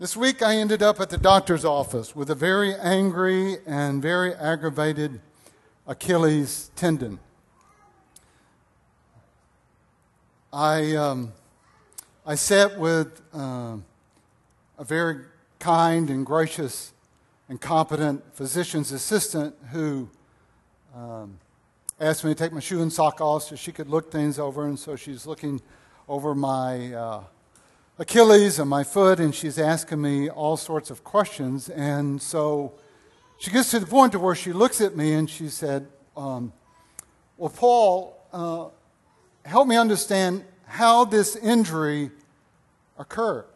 This week I ended up at the doctor's office with a very angry and very aggravated Achilles tendon. I sat with a very kind and gracious and competent physician's assistant who asked me to take my shoe and sock off so she could look things over, and so she's looking over my Achilles and my foot, and she's asking me all sorts of questions. And so she gets to the point to where she looks at me and she said, well, Paul, help me understand how this injury occurred.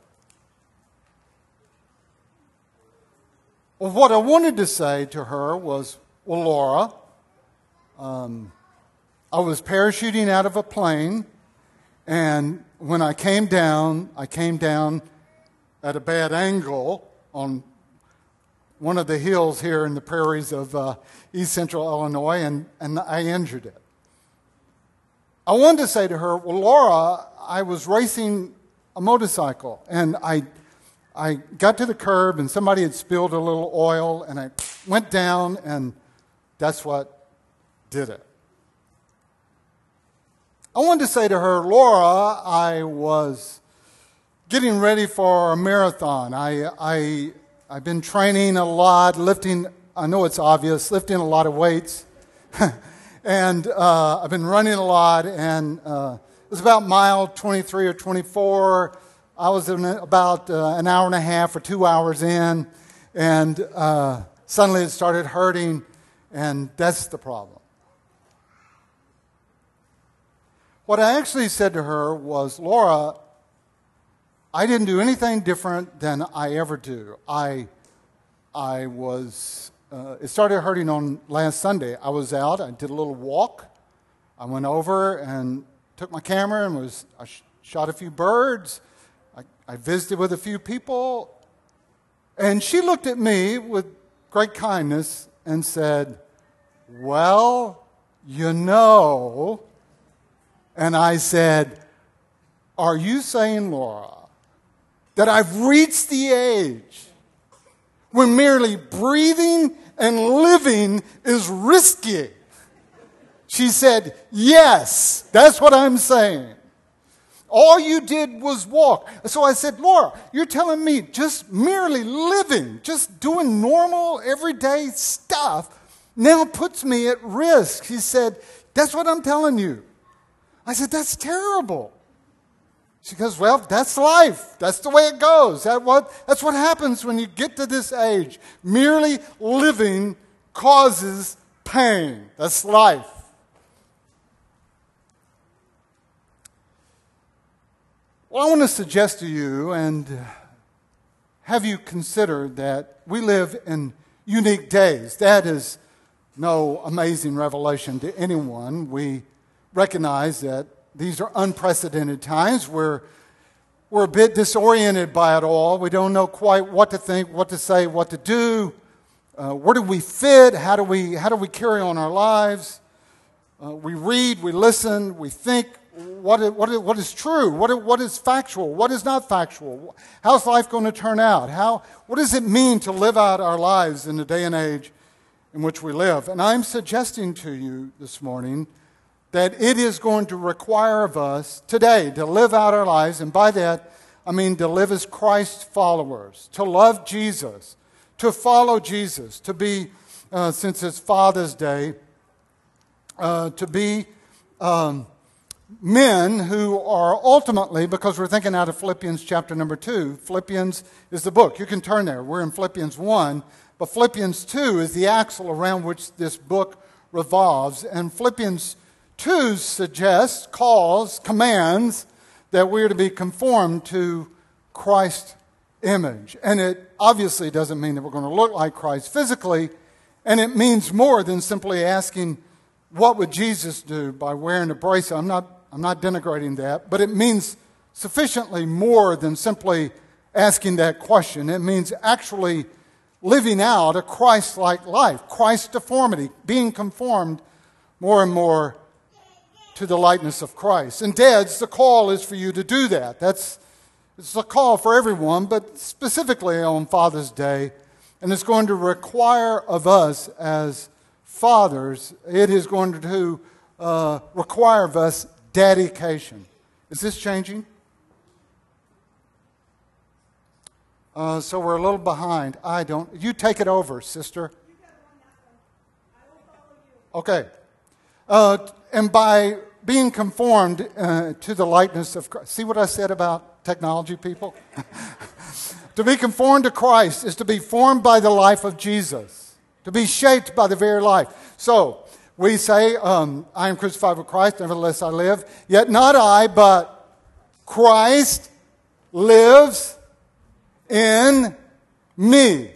Well, what I wanted to say to her was, well, Laura, I was parachuting out of a plane, and when I came down at a bad angle on one of the hills here in the prairies of East Central Illinois, and I injured it. I wanted to say to her, well, Laura, I was racing a motorcycle, and I got to the curb, and somebody had spilled a little oil, and I went down, and that's what did it. I wanted to say to her, Laura, I was getting ready for a marathon. I've been training a lot, lifting, I know it's obvious, lifting a lot of weights. And I've been running a lot, and it was about mile 23 or 24. I was in about an hour and a half or 2 hours in, and suddenly it started hurting, and that's the problem. What I actually said to her was, Laura, I didn't do anything different than I ever do. It started hurting on last Sunday. I was out, I did a little walk. I went over and took my camera and I shot a few birds. I visited with a few people. And she looked at me with great kindness and said, well, you know. And I said, are you saying, Laura, that I've reached the age when merely breathing and living is risky? She said, yes, that's what I'm saying. All you did was walk. So I said, Laura, you're telling me just merely living, just doing normal, everyday stuff now puts me at risk. She said, that's what I'm telling you. I said, that's terrible. She goes, well, that's life. That's the way it goes. That's what happens when you get to this age. Merely living causes pain. That's life. Well, I want to suggest to you and have you consider that we live in unique days. That is no amazing revelation to anyone. We recognize that these are unprecedented times. We're a bit disoriented by it all. We don't know quite what to think, what to say, what to do. Where do we fit? How do we carry on our lives? We read, we listen, we think. What is true? What is factual? What is not factual? How's life going to turn out? What does it mean to live out our lives in the day and age in which we live? And I'm suggesting to you this morning that it is going to require of us today to live out our lives, and by that I mean to live as Christ followers, to love Jesus, to follow Jesus, to be, since it's Father's Day, to be men who are ultimately, because we're thinking out of Philippians chapter number 2, Philippians is the book. You can turn there. We're in Philippians 1, but Philippians 2 is the axle around which this book revolves, and Philippians 2 suggests, calls, commands that we're to be conformed to Christ's image. And it obviously doesn't mean that we're going to look like Christ physically, and it means more than simply asking, what would Jesus do by wearing a bracelet? I'm not denigrating that, but it means sufficiently more than simply asking that question. It means actually living out a Christ-like life, Christ deformity, being conformed more and more to the likeness of Christ. And dads, the call is for you to do that. That's It's a call for everyone, but specifically on Father's Day. And it's going to require of us as fathers, it is going to require of us dedication. Is this changing? So we're a little behind. You take it over, sister. Okay. And by being conformed to the likeness of Christ. See what I said about technology, people? To be conformed to Christ is to be formed by the life of Jesus, to be shaped by the very life. So we say, I am crucified with Christ, nevertheless I live. Yet not I, but Christ lives in me.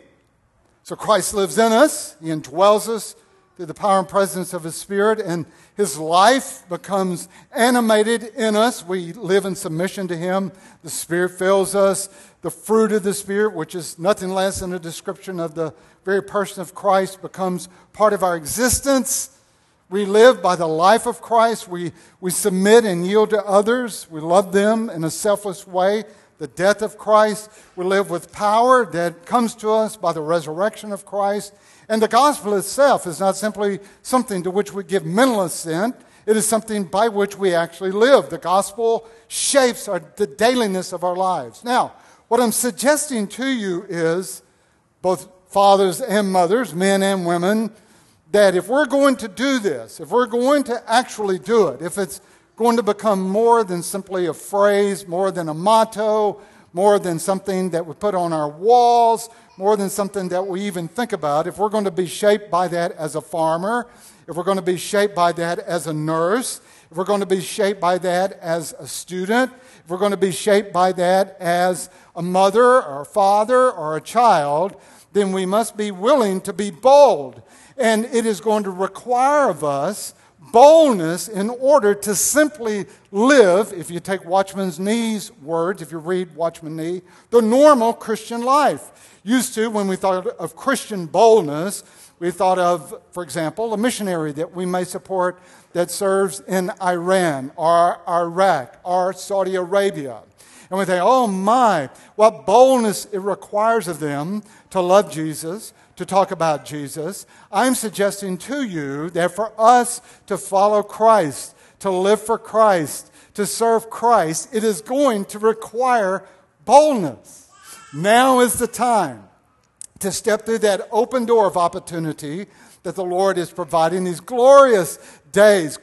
So Christ lives in us. He indwells us through the power and presence of His Spirit, and His life becomes animated in us. We live in submission to Him. The Spirit fills us. The fruit of the Spirit, which is nothing less than a description of the very person of Christ, becomes part of our existence. We live by the life of Christ. We submit and yield to others. We love them in a selfless way. The death of Christ. We live with power that comes to us by the resurrection of Christ. And the gospel itself is not simply something to which we give mental assent. It is something by which we actually live. The gospel shapes the dailiness of our lives. Now, what I'm suggesting to you is, both fathers and mothers, men and women, that if we're going to do this, if we're going to actually do it, if it's going to become more than simply a phrase, more than a motto, more than something that we put on our walls, more than something that we even think about, if we're going to be shaped by that as a farmer, if we're going to be shaped by that as a nurse, if we're going to be shaped by that as a student, if we're going to be shaped by that as a mother or a father or a child, then we must be willing to be bold. And it is going to require of us boldness in order to simply live, if you take Watchman Nee's words, if you read Watchman Nee, the normal Christian life. Used to, when we thought of Christian boldness, we thought of, for example, a missionary that we may support that serves in Iran or Iraq or Saudi Arabia. And we think, oh my, what boldness it requires of them to love Jesus, to talk about Jesus. I'm suggesting to you that for us to follow Christ, to live for Christ, to serve Christ, it is going to require boldness. Now is the time to step through that open door of opportunity that the Lord is providing. These glorious days.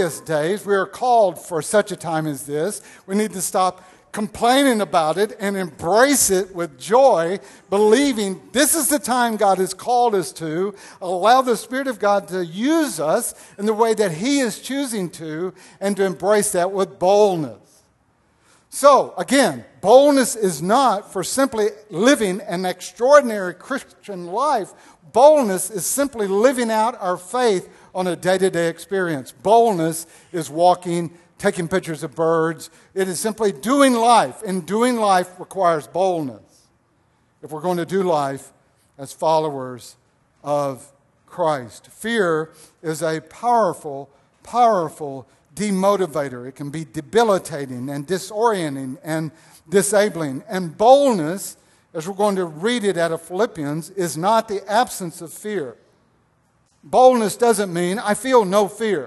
We are called for such a time as this. We need to stop complaining about it and embrace it with joy, believing this is the time God has called us to. Allow the Spirit of God to use us in the way that He is choosing to, and to embrace that with boldness. So, again, boldness is not for simply living an extraordinary Christian life. Boldness is simply living out our faith on a day-to-day experience. Boldness is walking, taking pictures of birds. It is simply doing life, and doing life requires boldness if we're going to do life as followers of Christ. Fear is a powerful demotivator. It can be debilitating and disorienting and disabling. And boldness, as we're going to read it out of Philippians, is not the absence of fear. Boldness doesn't mean I feel no fear.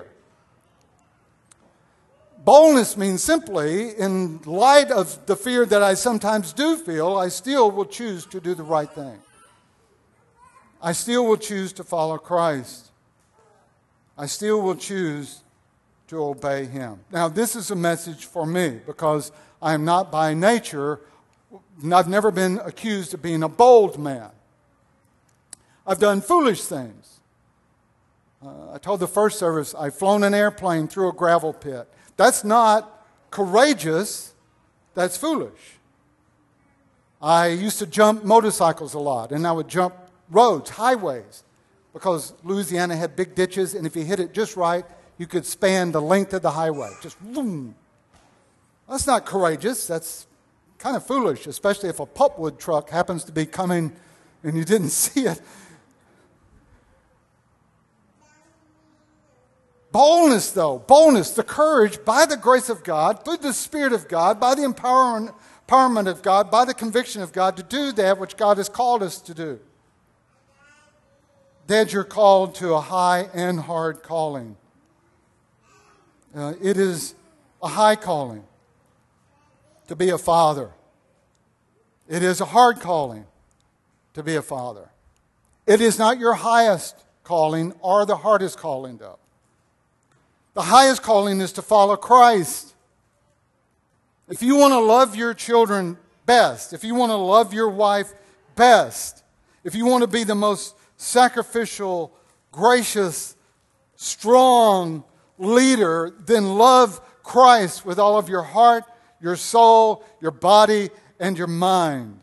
Boldness means simply, in light of the fear that I sometimes do feel, I still will choose to do the right thing. I still will choose to follow Christ. I still will choose to obey Him. Now, this is a message for me because I am not by nature, I've never been accused of being a bold man. I've done foolish things. I told the first service, I've flown an airplane through a gravel pit. That's not courageous, that's foolish. I used to jump motorcycles a lot, and I would jump roads, highways, because Louisiana had big ditches, and if you hit it just right, you could span the length of the highway. Just boom. That's not courageous. That's kind of foolish, especially if a pulpwood truck happens to be coming and you didn't see it. Boldness, though, the courage by the grace of God, through the Spirit of God, by the empowerment of God, by the conviction of God to do that which God has called us to do. Dad, you're called to a high and hard calling. It is a high calling to be a father. It is a hard calling to be a father. It is not your highest calling or the hardest calling, though. The highest calling is to follow Christ. If you want to love your children best, if you want to love your wife best, if you want to be the most sacrificial, gracious, strong leader, then love Christ with all of your heart, your soul, your body, and your mind.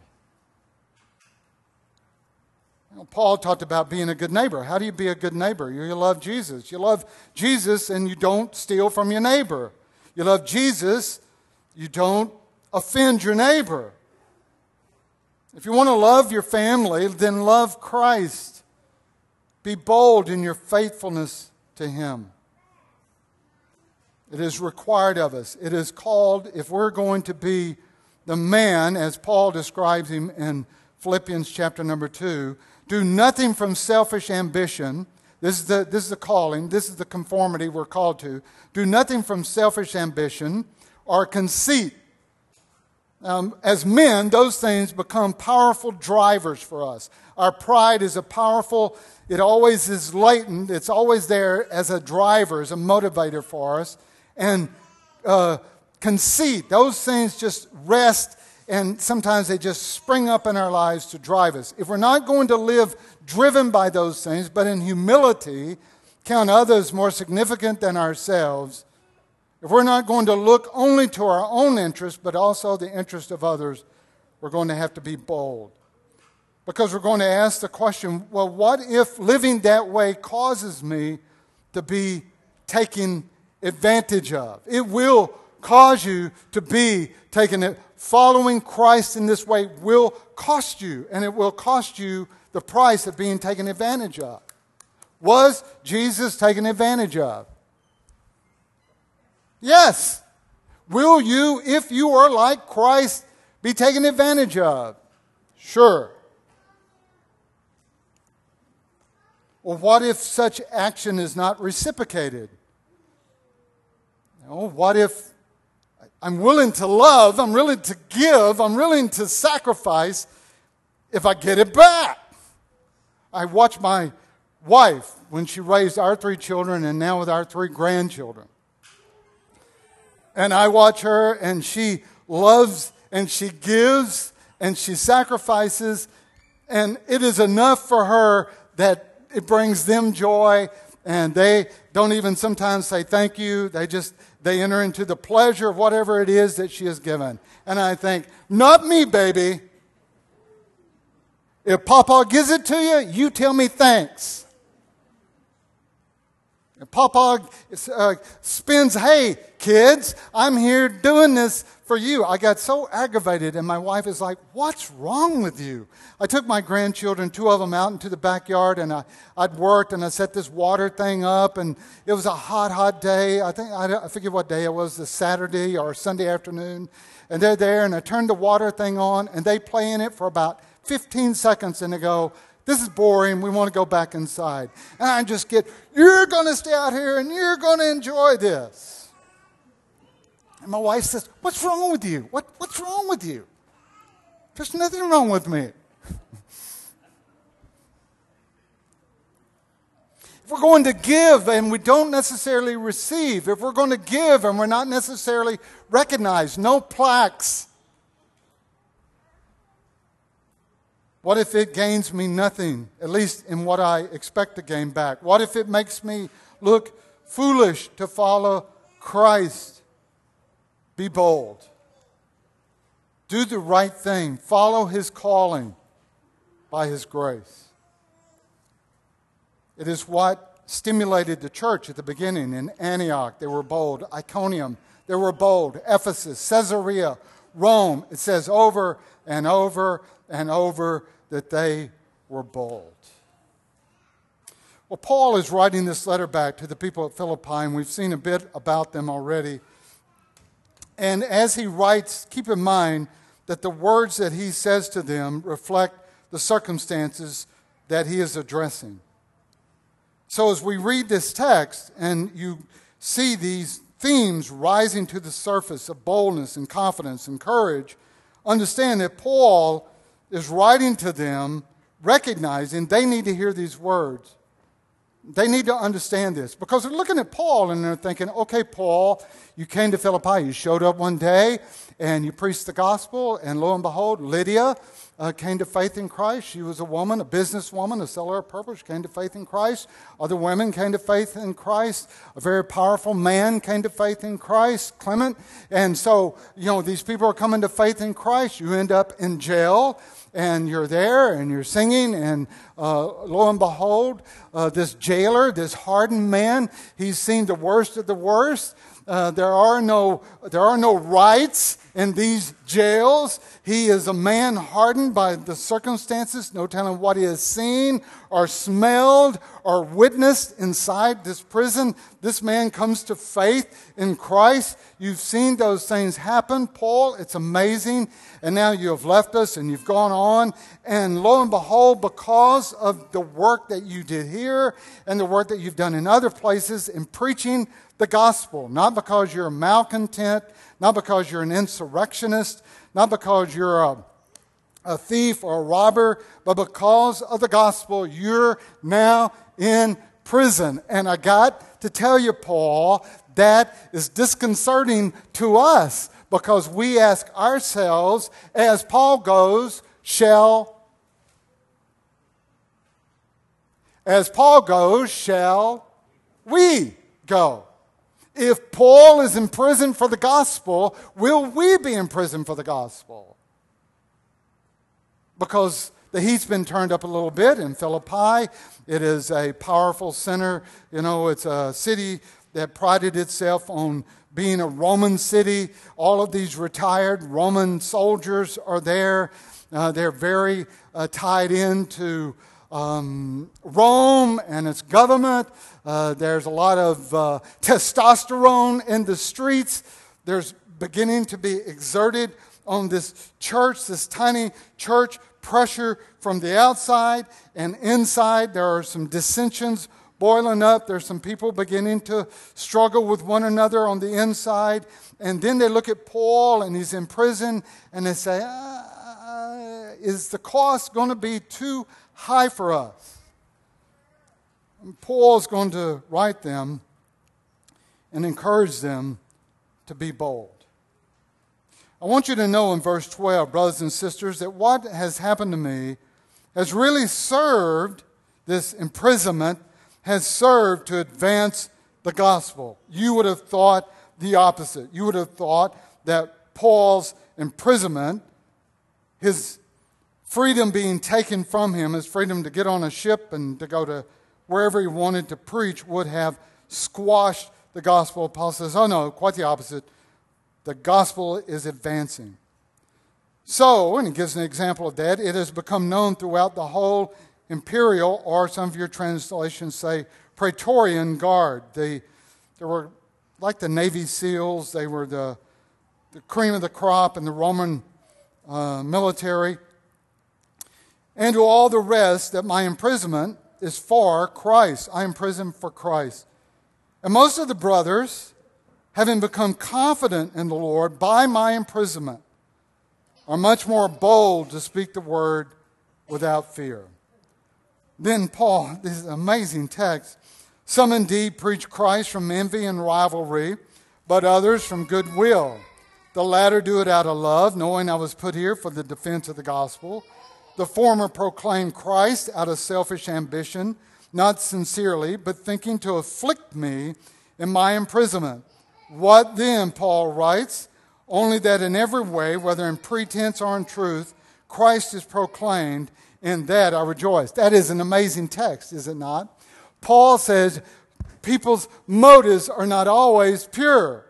Paul talked about being a good neighbor. How do you be a good neighbor? You love Jesus. You love Jesus and you don't steal from your neighbor. You love Jesus, you don't offend your neighbor. If you want to love your family, then love Christ. Be bold in your faithfulness to Him. It is required of us. It is called, if we're going to be the man, as Paul describes him in Philippians chapter number 2, do nothing from selfish ambition. This is the calling. This is the conformity we're called to. Do nothing from selfish ambition or conceit. As men, those things become powerful drivers for us. Our pride is it always is latent. It's always there as a driver, as a motivator for us. And conceit, those things just rest, and sometimes they just spring up in our lives to drive us. If we're not going to live driven by those things, but in humility, count others more significant than ourselves, if we're not going to look only to our own interest, but also the interest of others, we're going to have to be bold. Because we're going to ask the question, well, what if living that way causes me to be taken advantage of? It will cause you to be taken advantage of. Following Christ in this way will cost you, and it will cost you the price of being taken advantage of. Was Jesus taken advantage of? Yes. Will you, if you are like Christ, be taken advantage of? Sure. Well, what if such action is not reciprocated? What if I'm willing to love, I'm willing to give, I'm willing to sacrifice if I get it back? I watch my wife when she raised our 3 children and now with our 3 grandchildren. And I watch her and she loves and she gives and she sacrifices, and it is enough for her that it brings them joy, and they don't even sometimes say thank you. They enter into the pleasure of whatever it is that she has given. And I think, not me, baby. If Papa gives it to you, you tell me thanks. If Papa spins, hey, kids, I'm here doing this for you. I got so aggravated, and my wife is like, what's wrong with you? I took my grandchildren, 2 of them, out into the backyard, and I'd worked, and I set this water thing up, and it was a hot, hot day. I forget what day it was, the Saturday or Sunday afternoon. And they're there, and I turned the water thing on, and they play in it for about 15 seconds, and they go, this is boring, we want to go back inside. And I just get, you're going to stay out here, and you're going to enjoy this. And my wife says, what's wrong with you? What's wrong with you? There's nothing wrong with me. If we're going to give and we don't necessarily receive, if we're going to give and we're not necessarily recognized, no plaques, what if it gains me nothing, at least in what I expect to gain back? What if it makes me look foolish to follow Christ? Be bold. Do the right thing. Follow His calling by His grace. It is what stimulated the church at the beginning. In Antioch, they were bold. Iconium, they were bold. Ephesus, Caesarea, Rome. It says over and over and over that they were bold. Well, Paul is writing this letter back to the people at Philippi, and we've seen a bit about them already. And as he writes, keep in mind that the words that he says to them reflect the circumstances that he is addressing. So as we read this text and you see these themes rising to the surface of boldness and confidence and courage, understand that Paul is writing to them recognizing they need to hear these words. They need to understand this because they're looking at Paul and they're thinking, okay, Paul, you came to Philippi. You showed up one day and you preached the gospel, and lo and behold, Lydia came to faith in Christ. She was a woman, a businesswoman, a seller of purple. She came to faith in Christ. Other women came to faith in Christ. A very powerful man came to faith in Christ, Clement. And so, these people are coming to faith in Christ. You end up in jail. And you're there and you're singing, and lo and behold, this jailer, this hardened man, he's seen the worst of the worst. There are no rights in these jails. He is a man hardened by the circumstances, no telling what he has seen or smelled or witnessed inside this prison. This man comes to faith in Christ. You've seen those things happen, Paul. It's amazing. And now you have left us and you've gone on. And lo and behold, because of the work that you did here and the work that you've done in other places in preaching the gospel, not because you're a malcontent, not because you're an insurrectionist, not because you're a thief or a robber, but because of the gospel, you're now in prison. And I got to tell you, Paul, that is disconcerting to us because we ask ourselves, as Paul goes, shall we go? If Paul is in prison for the gospel, will we be in prison for the gospel? Because the heat's been turned up a little bit in Philippi. It is a powerful center. It's a city that prided itself on being a Roman city. All of these retired Roman soldiers are there. They're very tied into Rome and its government. There's a lot of testosterone in the streets. There's beginning to be exerted on this church, this tiny church, pressure from the outside and inside. There are some dissensions boiling up. There's some people beginning to struggle with one another on the inside. And then they look at Paul and he's in prison and they say, is the cost going to be too high for us? And Paul's going to write them and encourage them to be bold. I want you to know in verse 12, brothers and sisters, that what has happened to me has really served, this imprisonment has served to advance the gospel. You would have thought the opposite. You would have thought that Paul's imprisonment, his freedom being taken from him, his freedom to get on a ship and to go to wherever he wanted to preach, would have squashed the gospel. Paul says, oh no, quite the opposite. The gospel is advancing. So, and he gives an example of that, it has become known throughout the whole imperial, or some of your translations say Praetorian Guard. They were like the Navy SEALs. They were the cream of the crop in the Roman military. And to all the rest, that my imprisonment is for Christ. I imprison for Christ. And most of the brothers, having become confident in the Lord by my imprisonment, are much more bold to speak the word without fear. Then Paul, this is an amazing text. Some indeed preach Christ from envy and rivalry, but others from goodwill. The latter do it out of love, knowing I was put here for the defense of the gospel. The former proclaim Christ out of selfish ambition, not sincerely, but thinking to afflict me in my imprisonment. What then, Paul writes, only that in every way, whether in pretense or in truth, Christ is proclaimed, in that I rejoice. That is an amazing text, is it not? Paul says people's motives are not always pure.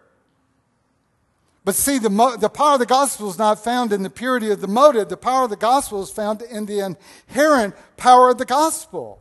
But see, the power of the gospel is not found in the purity of the motive. The power of the gospel is found in the inherent power of the gospel.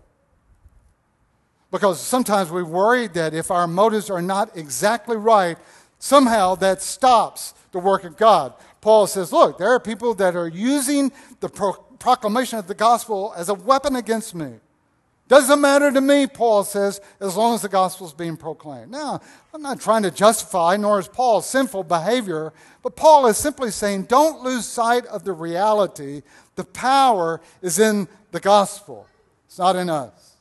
Because sometimes we worry that if our motives are not exactly right, somehow that stops the work of God. Paul says, look, there are people that are using the proclamation of the gospel as a weapon against me. Doesn't matter to me, Paul says, as long as the gospel is being proclaimed. Now, I'm not trying to justify, nor is Paul, sinful behavior, but Paul is simply saying, don't lose sight of the reality. The power is in the gospel. It's not in us.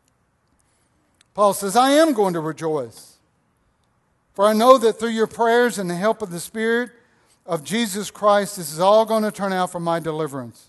Paul says, I am going to rejoice, for I know that through your prayers and the help of the Spirit of Jesus Christ, this is all going to turn out for my deliverance.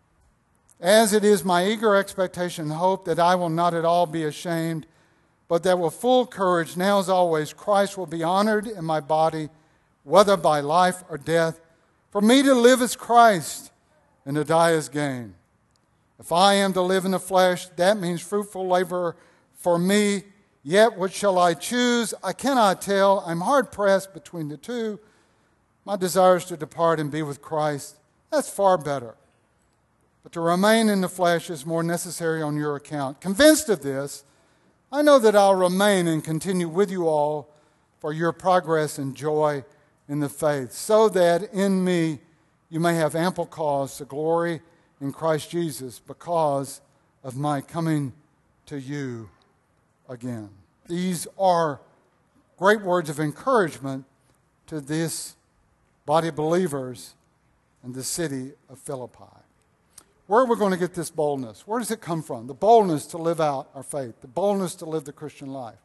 As it is my eager expectation and hope that I will not at all be ashamed, but that with full courage, now as always, Christ will be honored in my body, whether by life or death. For me to live is Christ, and to die is gain. If I am to live in the flesh, that means fruitful labor for me. Yet what shall I choose? I cannot tell. I'm hard pressed between the two. My desire is to depart and be with Christ. That's far better. But to remain in the flesh is more necessary on your account. Convinced of this, I know that I'll remain and continue with you all for your progress and joy in the faith, so that in me you may have ample cause to glory in Christ Jesus because of my coming to you again. These are great words of encouragement to this body of believers in the city of Philippi. Where are we going to get this boldness? Where does it come from? The boldness to live out our faith. The boldness to live the Christian life.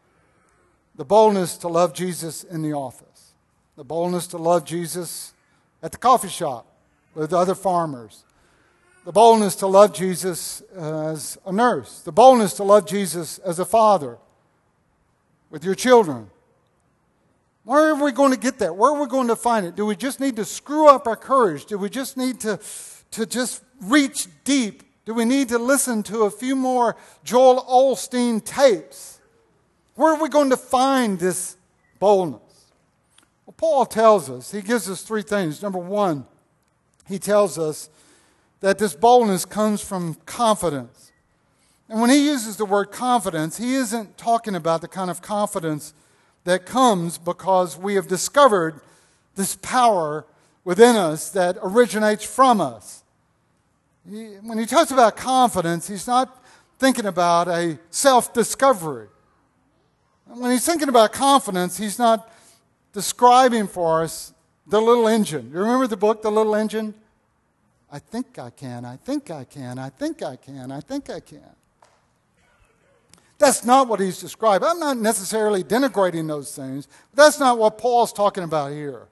The boldness to love Jesus in the office. The boldness to love Jesus at the coffee shop with other farmers. The boldness to love Jesus as a nurse. The boldness to love Jesus as a father with your children. Where are we going to get that? Where are we going to find it? Do we just need to screw up our courage? Do we just need to just reach deep? Do we need to listen to a few more Joel Osteen tapes? Where are we going to find this boldness? Well, Paul tells us, he gives us three things. Number one, he tells us that this boldness comes from confidence. And when he uses the word confidence, he isn't talking about the kind of confidence that comes because we have discovered this power within us that originates from us. When he talks about confidence, he's not thinking about a self-discovery. When he's thinking about confidence, he's not describing for us the little engine. You remember the book, The Little Engine? I think I can, I think I can, I think I can, I think I can. That's not what he's describing. I'm not necessarily denigrating those things, but that's not what Paul's talking about here.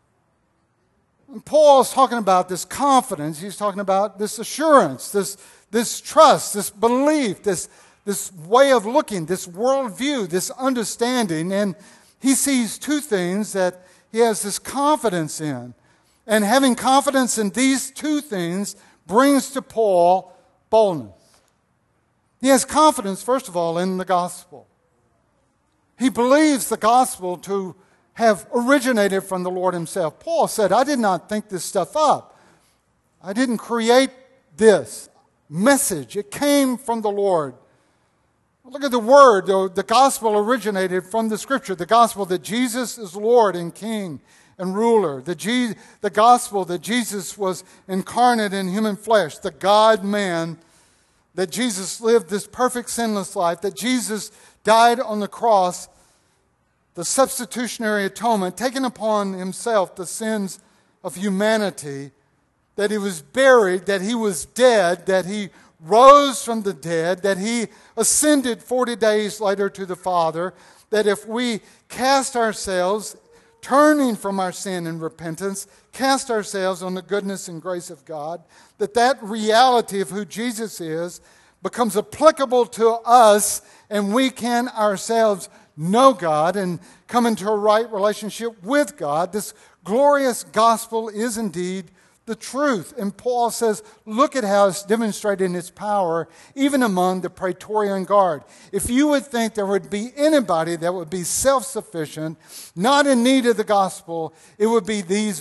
When Paul's talking about this confidence, he's talking about this assurance, this trust, this belief, this way of looking, this worldview, this understanding. And he sees two things that he has this confidence in. And having confidence in these two things brings to Paul boldness. He has confidence, first of all, in the gospel. He believes the gospel to have originated from the Lord himself. Paul said, I did not think this stuff up. I didn't create this message. It came from the Lord. Look at the word. The gospel originated from the scripture. The gospel that Jesus is Lord and King and ruler. The gospel that Jesus was incarnate in human flesh. The God-man. That Jesus lived this perfect sinless life. That Jesus died on the cross. The substitutionary atonement, taking upon himself the sins of humanity. That he was buried. That he was dead. That he rose from the dead. That he ascended 40 days later to the Father. That if we cast ourselves, turning from our sin and repentance, cast ourselves on the goodness and grace of God, that reality of who Jesus is becomes applicable to us, and we can ourselves know God and come into a right relationship with God. This glorious gospel is indeed the truth. And Paul says, look at how it's demonstrated in its power, even among the Praetorian Guard. If you would think there would be anybody that would be self-sufficient, not in need of the gospel, it would be these men.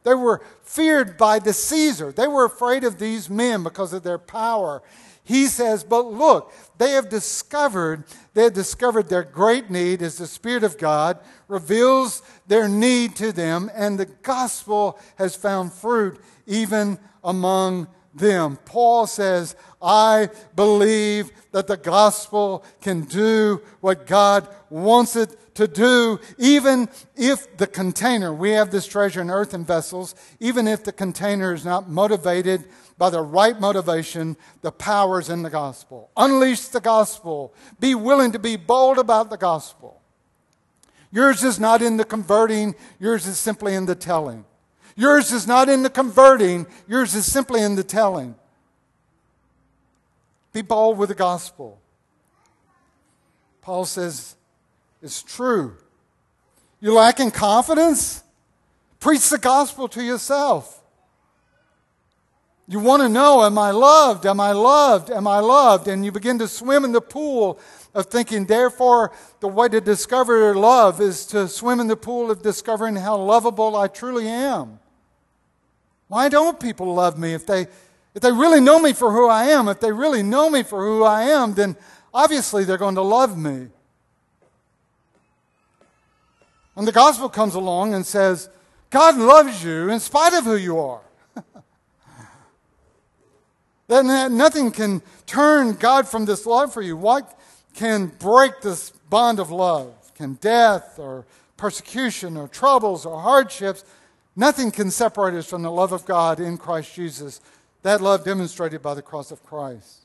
They were feared by the Caesar. They were afraid of these men because of their power. He says, but look, they have discovered their great need as the Spirit of God reveals their need to them, and the gospel has found fruit even among them. Paul says, I believe that the gospel can do what God wants it to do, even if the container, we have this treasure in earthen vessels, even if the container is not motivated by the right motivation, the power's in the gospel. Unleash the gospel. Be willing to be bold about the gospel. Yours is not in the converting, yours is simply in the telling. Yours is not in the converting, yours is simply in the telling. Be bold with the gospel. Paul says, it's true. You lacking confidence? Preach the gospel to yourself. You want to know, am I loved? Am I loved? Am I loved? And you begin to swim in the pool of thinking, therefore, the way to discover love is to swim in the pool of discovering how lovable I truly am. Why don't people love me? If they really know me for who I am, then obviously they're going to love me. When the gospel comes along and says, God loves you in spite of who you are, then nothing can turn God from this love for you. What can break this bond of love? Can death or persecution or troubles or hardships? Nothing can separate us from the love of God in Christ Jesus. That love demonstrated by the cross of Christ.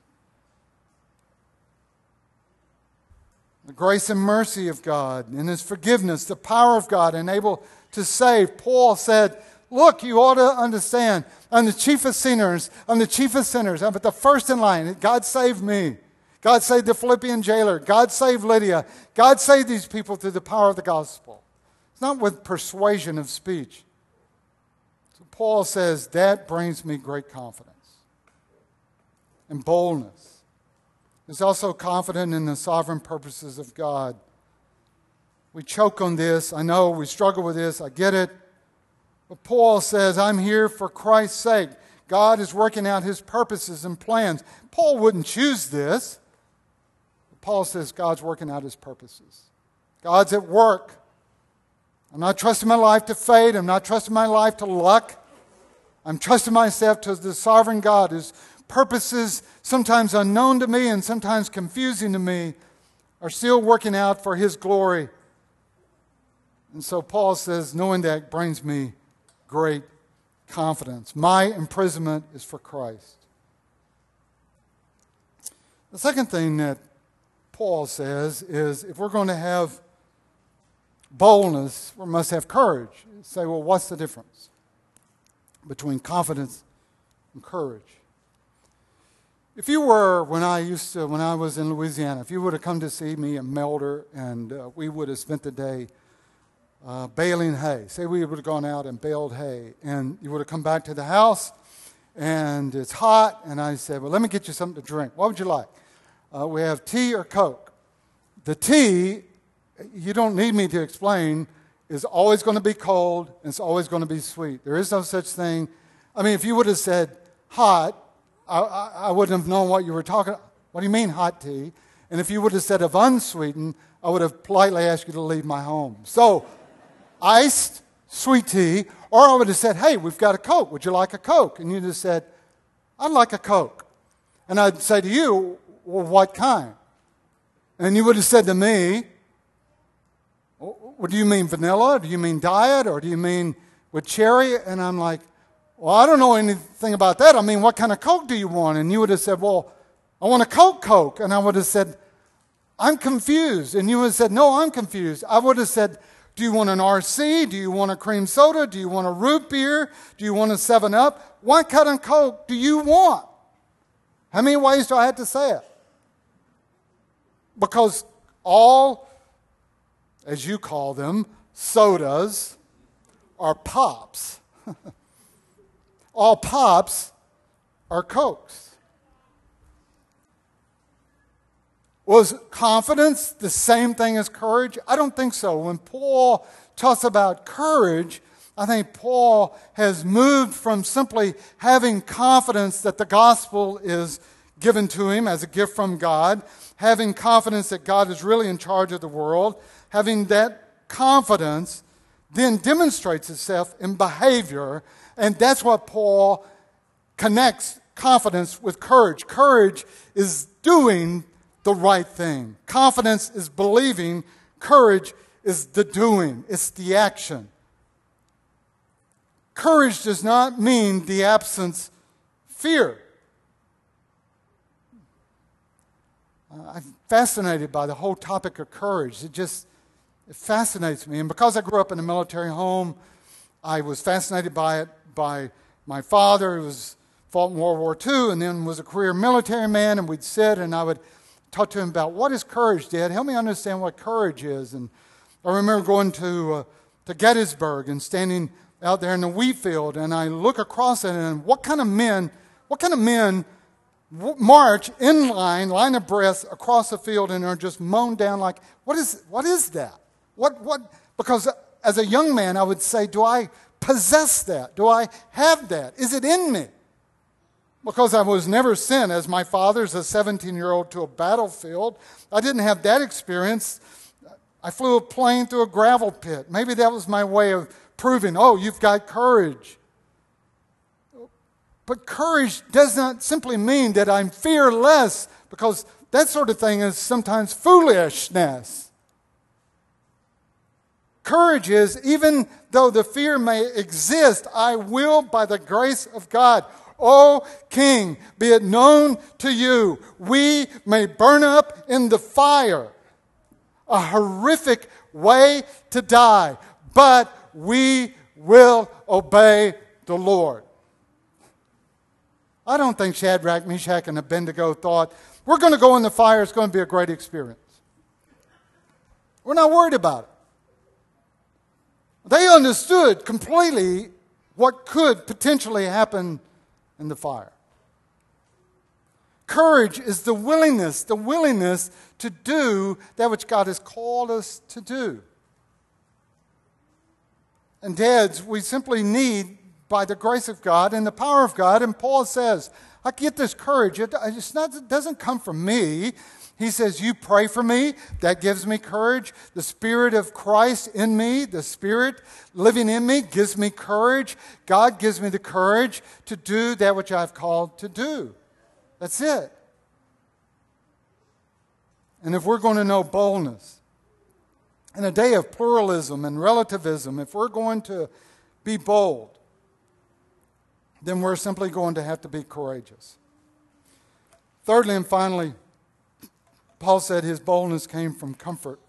The grace and mercy of God and His forgiveness, the power of God and able to save. Paul said, look, you ought to understand, I'm the chiefest sinners, I'm but the first in line. God saved me. God saved the Philippian jailer. God saved Lydia. God saved these people through the power of the gospel. It's not with persuasion of speech. So Paul says, that brings me great confidence and boldness. He's also confident in the sovereign purposes of God. We choke on this. I know we struggle with this. I get it. But Paul says, I'm here for Christ's sake. God is working out His purposes and plans. Paul wouldn't choose this. But Paul says God's working out His purposes. God's at work. I'm not trusting my life to fate. I'm not trusting my life to luck. I'm trusting myself to the sovereign God whose purposes, sometimes unknown to me and sometimes confusing to me, are still working out for His glory. And so Paul says, knowing that brings me great confidence. My imprisonment is for Christ. The second thing that Paul says is if we're going to have boldness, we must have courage. You say, well, what's the difference between confidence and courage? If you were, when I was in Louisiana, if you would have come to see me in Melder and we would have spent the day baling hay. Say we would have gone out and baled hay, and you would have come back to the house, and it's hot, and I said, well, let me get you something to drink. What would you like? We have tea or Coke. The tea, you don't need me to explain, is always going to be cold, and it's always going to be sweet. There is no such thing. I mean, if you would have said hot, I wouldn't have known what you were talking about. What do you mean hot tea? And if you would have said of unsweetened, I would have politely asked you to leave my home. So, iced sweet tea, or I would have said, hey, we've got a Coke. Would you like a Coke? And you'd have said, I'd like a Coke. And I'd say to you, well, what kind? And you would have said to me, well, do you mean vanilla? Do you mean diet? Or do you mean with cherry? And I'm like, well, I don't know anything about that. I mean, what kind of Coke do you want? And you would have said, well, I want a Coke. And I would have said, I'm confused. And you would have said, no, I'm confused. I would have said, do you want an RC? Do you want a cream soda? Do you want a root beer? Do you want a 7-Up? What kind of Coke do you want? How many ways do I have to say it? Because all, as you call them, sodas are pops. All pops are Cokes. Was confidence the same thing as courage? I don't think so. When Paul talks about courage, I think Paul has moved from simply having confidence that the gospel is given to him as a gift from God, having confidence that God is really in charge of the world, having that confidence then demonstrates itself in behavior, and that's what Paul connects confidence with courage. Courage is doing the right thing. Confidence is believing. Courage is the doing. It's the action. Courage does not mean the absence of fear. I'm fascinated by the whole topic of courage. It fascinates me. And because I grew up in a military home, I was fascinated by it by my father, who fought in World War II and then was a career military man, and we'd sit and I would talk to him about, what is courage, Dad? Help me understand what courage is. And I remember going to Gettysburg and standing out there in the wheat field, and I look across it, and what kind of men march in line abreast across the field and are just mown down like, what is that? Because as a young man, I would say, do I possess that? Do I have that? Is it in me? Because I was never sent as my father as a 17-year-old to a battlefield. I didn't have that experience. I flew a plane through a gravel pit. Maybe that was my way of proving, oh, you've got courage. But courage does not simply mean that I'm fearless, because that sort of thing is sometimes foolishness. Courage is, even though the fear may exist, I will, by the grace of God, O King, be it known to you, we may burn up in the fire. A horrific way to die, but we will obey the Lord. I don't think Shadrach, Meshach, and Abednego thought, we're going to go in the fire, it's going to be a great experience. We're not worried about it. They understood completely what could potentially happen in the fire. Courage is the willingness to do that which God has called us to do. And dads, we simply need, by the grace of God and the power of God, and Paul says, I get this courage. It doesn't come from me. He says, you pray for me. That gives me courage. The Spirit of Christ in me, the Spirit living in me, gives me courage. God gives me the courage to do that which I've called to do. That's it. And if we're going to know boldness, in a day of pluralism and relativism, if we're going to be bold, then we're simply going to have to be courageous. Thirdly and finally, Paul said his boldness came from comfort.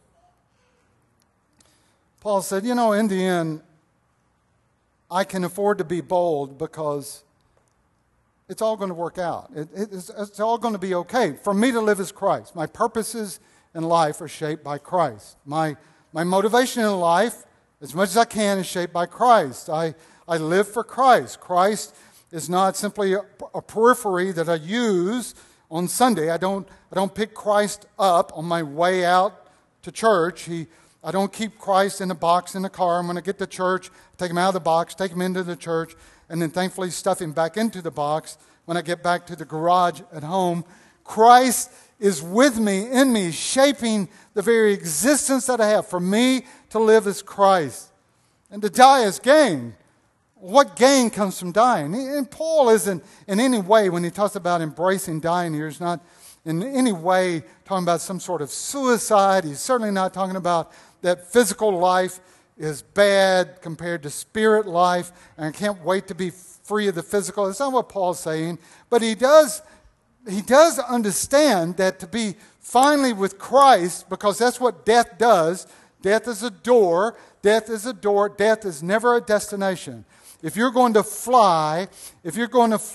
Paul said, in the end, I can afford to be bold because it's all going to work out. It's all going to be okay. For me to live is Christ. My purposes in life are shaped by Christ. My motivation in life, as much as I can, is shaped by Christ. I live for Christ. Christ is not simply a periphery that I use on Sunday. I don't pick Christ up on my way out to church. I don't keep Christ in a box in the car. I'm going to get to church, take him out of the box, take him into the church, and then thankfully stuff him back into the box when I get back to the garage at home. Christ is with me, in me, shaping the very existence that I have. For me to live is Christ. And to die is gain. What gain comes from dying? And Paul isn't in any way, when he talks about embracing dying here, he's not in any way talking about some sort of suicide. He's certainly not talking about that physical life is bad compared to spirit life, and I can't wait to be free of the physical. That's not what Paul's saying. But he does understand that to be finally with Christ, because that's what death does. Death is a door. Death is a door. Death is never a destination. If you're going to fly, if you're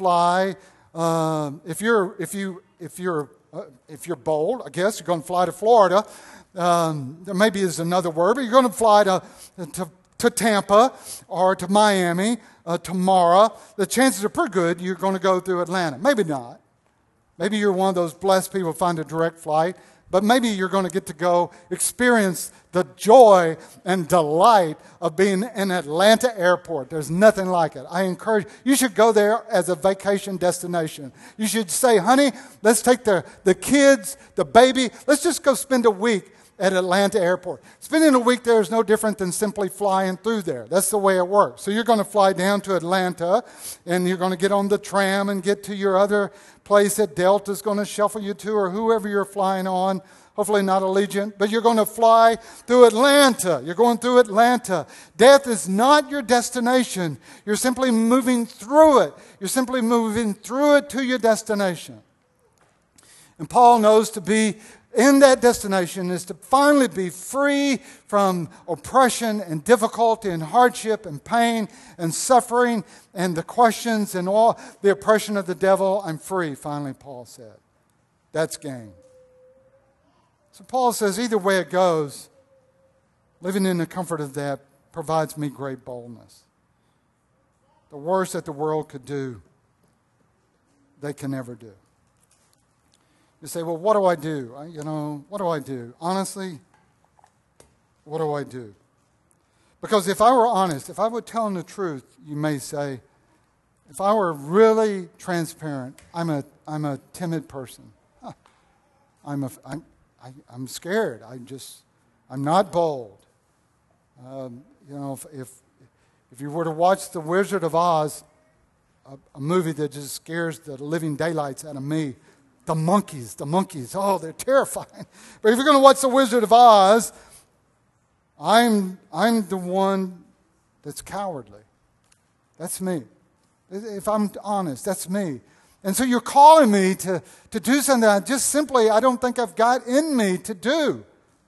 bold, I guess you're going to fly to Florida. There maybe is another word, but you're going to fly to Tampa or to Miami tomorrow. The chances are pretty good you're going to go through Atlanta. Maybe not. Maybe you're one of those blessed people who find a direct flight. but maybe you're going to get to go experience the joy and delight of being in Atlanta Airport. There's nothing like it. I encourage you should go there as a vacation destination. You should say, honey, let's take the kids, the baby, let's just go spend a week at Atlanta Airport. Spending a week there is no different than simply flying through there. That's the way it works. So you're going to fly down to Atlanta, and you're going to get on the tram and get to your other place that Delta's going to shuffle you to, or whoever you're flying on. Hopefully not Allegiant, but you're going to fly through Atlanta. You're going through Atlanta. Death is not your destination. You're simply moving through it. You're simply moving through it to your destination. And Paul knows to be in that destination is to finally be free from oppression and difficulty and hardship and pain and suffering and the questions and all the oppression of the devil. I'm free, finally, Paul said. That's gain. So Paul says, either way it goes, living in the comfort of that provides me great boldness. The worst that the world could do, they can never do. You say, well, what do I do? What do I do? Honestly, what do I do? Because if I were honest, if I were telling the truth, you may say, if I were really transparent, I'm a timid person. I'm scared. I'm not bold. If you were to watch The Wizard of Oz, a movie that just scares the living daylights out of me, the monkeys, oh, they're terrifying. But if you're going to watch The Wizard of Oz, I'm the one that's cowardly. That's me. If I'm honest, that's me. And so you're calling me to do something that I don't think I've got in me to do.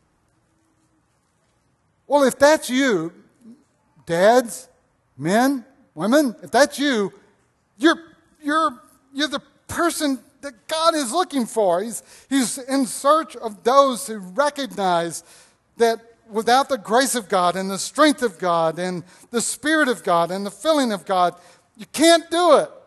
Well, if that's you, dads, men, women, if that's you, you're the person that God is looking for. He's in search of those who recognize that without the grace of God and the strength of God and the Spirit of God and the filling of God, you can't do it.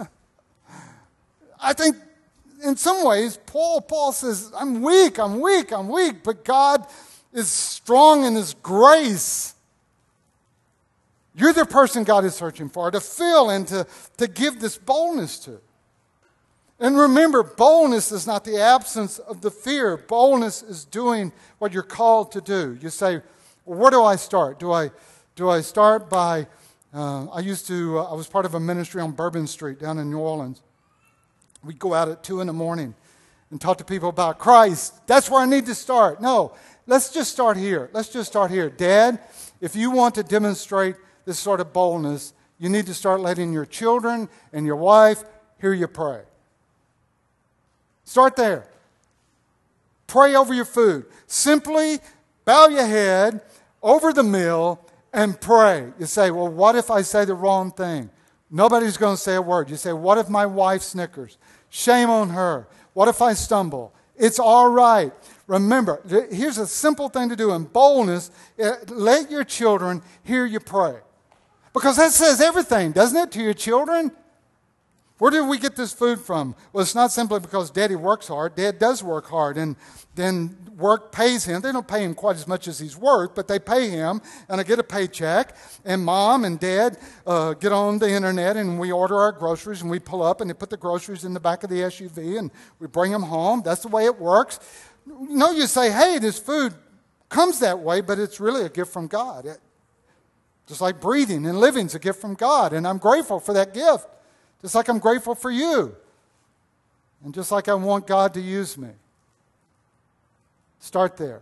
I think in some ways, Paul says, I'm weak, but God is strong in His grace. You're the person God is searching for, to fill and to give this boldness to. And remember, boldness is not the absence of the fear. Boldness is doing what you're called to do. You say, well, where do I start? Do I start by, I was part of a ministry on Bourbon Street down in New Orleans. We'd go out at 2 a.m. and talk to people about Christ. That's where I need to start. No, let's just start here. Dad, if you want to demonstrate this sort of boldness, you need to start letting your children and your wife hear you pray. Start there. Pray over your food. Simply bow your head over the meal and pray. You say, well, what if I say the wrong thing? Nobody's going to say a word. You say, what if my wife snickers? Shame on her. What if I stumble? It's all right. Remember, here's a simple thing to do in boldness. Let your children hear you pray. Because that says everything, doesn't it, to your children? Where did we get this food from? Well, it's not simply because Daddy works hard. Dad does work hard, and then work pays him. They don't pay him quite as much as he's worth, but they pay him, and I get a paycheck. And Mom and Dad get on the internet, and we order our groceries, and we pull up, and they put the groceries in the back of the SUV, and we bring them home. That's the way it works. No, you say, hey, this food comes that way, but it's really a gift from God. Just like breathing and living is a gift from God, and I'm grateful for that gift. Just like I'm grateful for you. And just like I want God to use me. Start there.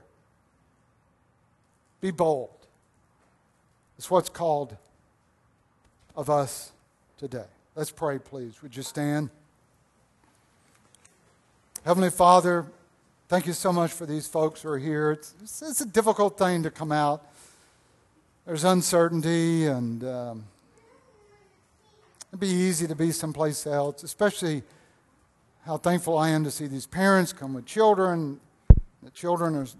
Be bold. It's what's called of us today. Let's pray, please. Would you stand? Heavenly Father, thank you so much for these folks who are here. It's a difficult thing to come out. There's uncertainty, and it'd be easy to be someplace else, especially how thankful I am to see these parents come with children. The children are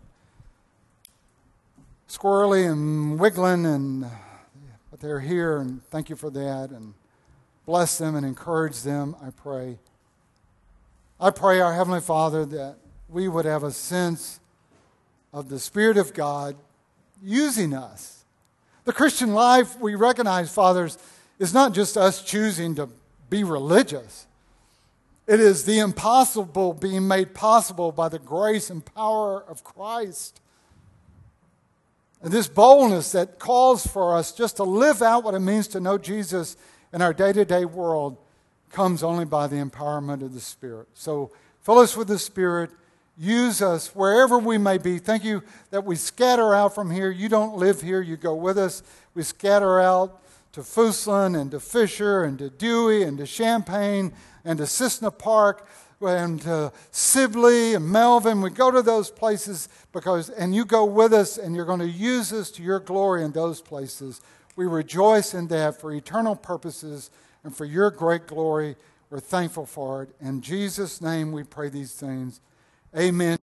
squirrely and wiggling, but they're here, and thank you for that. And bless them and encourage them, I pray. I pray, our Heavenly Father, that we would have a sense of the Spirit of God using us. The Christian life, we recognize, fathers, is not just us choosing to be religious. It is the impossible being made possible by the grace and power of Christ. And this boldness that calls for us just to live out what it means to know Jesus in our day-to-day world comes only by the empowerment of the Spirit. So fill us with the Spirit. Use us wherever we may be. Thank you that we scatter out from here. You don't live here. You go with us. We scatter out to Foosland and to Fisher and to Dewey and to Champaign and to Cissna Park and to Sibley and Melvin. We go to those places and you go with us, and you're going to use us to your glory in those places. We rejoice in that for eternal purposes and for your great glory. We're thankful for it. In Jesus' name we pray these things. Amen.